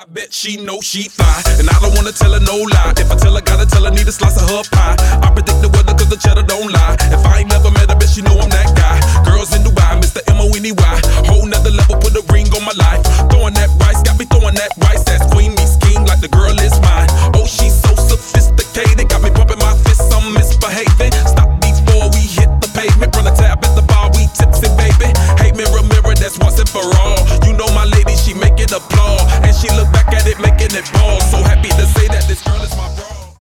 I bet she know she fine, and I don't wanna tell her no lie. If I tell her, gotta tell her, need a slice of her pie. I predict the weather cause the cheddar don't lie. If I ain't never met her, bet she know